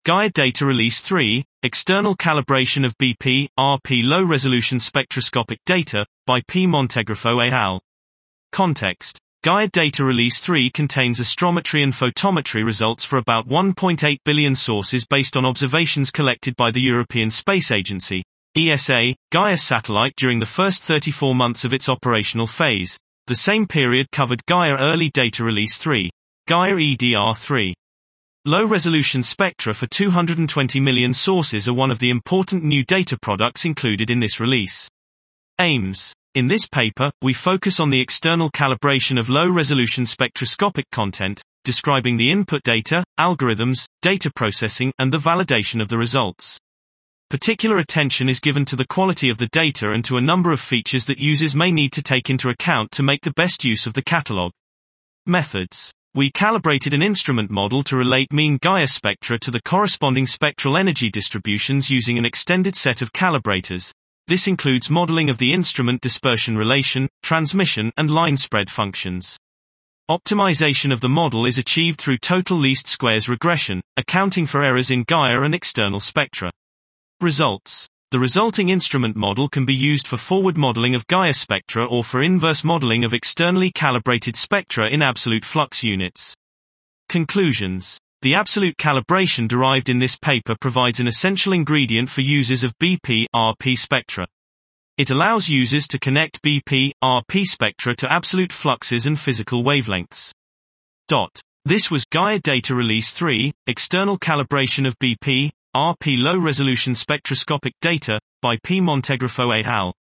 Gaia Data Release 3, External Calibration of BP, RP Low-Resolution Spectroscopic Data, by P. Montegrafo et al. Context. Gaia Data Release 3 contains astrometry and photometry results for about 1.8 billion sources based on observations collected by the European Space Agency, ESA, Gaia satellite during the first 34 months of its operational phase. The same period covered Gaia Early Data Release 3, Gaia EDR3. Low-resolution spectra for 220 million sources are one of the important new data products included in this release. Aims. In this paper, we focus on the external calibration of low-resolution spectroscopic content, describing the input data, algorithms, data processing, and the validation of the results. Particular attention is given to the quality of the data and to a number of features that users may need to take into account to make the best use of the catalog. Methods. We calibrated an instrument model to relate mean Gaia spectra to the corresponding spectral energy distributions using an extended set of calibrators. This includes modeling of the instrument dispersion relation, transmission, and line spread functions. Optimization of the model is achieved through total least squares regression, accounting for errors in Gaia and external spectra. Results. The resulting instrument model can be used for forward modeling of Gaia spectra or for inverse modeling of externally calibrated spectra in absolute flux units. Conclusions. The absolute calibration derived in this paper provides an essential ingredient for users of BP, RP spectra. It allows users to connect BP, RP spectra to absolute fluxes and physical wavelengths. This was Gaia Data Release 3, External Calibration of BP, RP Low-Resolution Spectroscopic Data, by P. Montegrafo et al.